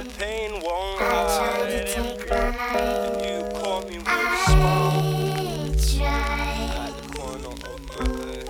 the pain won't hide. And you caught me with a smile at the corner of my eye.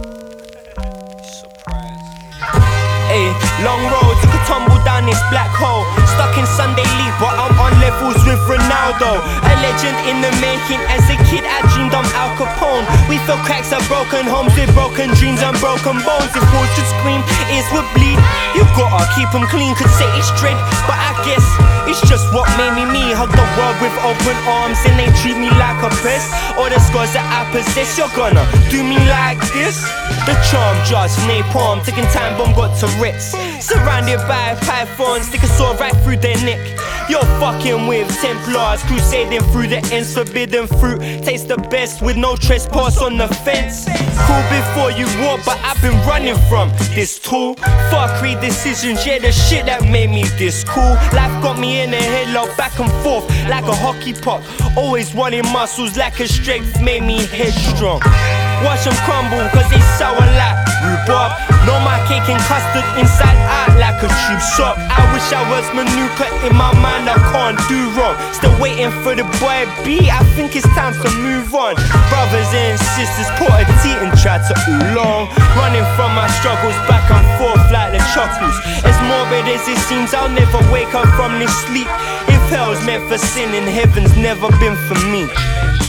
Surprise. Ayy, long road, took a tumble down this black hole. Stuck in Sunday League, but I'm on levels with Ronaldo. A legend in the making. As a kid I dreamed I'm Al Capone. We fill cracks at broken homes with broken dreams and broken bones. If walls should scream, ears would bleed. You gotta keep them clean, could say it's dread, but I guess it's just what made me me. Hug the world with open arms and they treat me like a pest. All the scars that I possess, you're gonna do me like this. The charm jars, napalm, taking time bomb got Tourette's. Surrounded by pythons, stick a sword right through their neck. You're fucking with Templars, crusading through the ends. Forbidden fruit tastes the best with no trespass on the fence. Cool before you walk, but I've been running from this tool. Fuck decisions, yeah, the shit that made me this cool. Life got me in a headlock, back and forth like a hockey puck. Always wanting muscles like a strength made me headstrong. Watch them crumble cause they sour like rhubarb. Know my cake and custard inside out like a tube shop. I wish I was Manuka, in my mind I can't do wrong. Still waiting for the boy B, I think it's time to move on. Brothers and sisters pour a tea and try to oolong. Running from my struggles back and forth like the chuckles. As morbid as it seems, I'll never wake up from this sleep. If hell's meant for sin, and heaven's never been for me.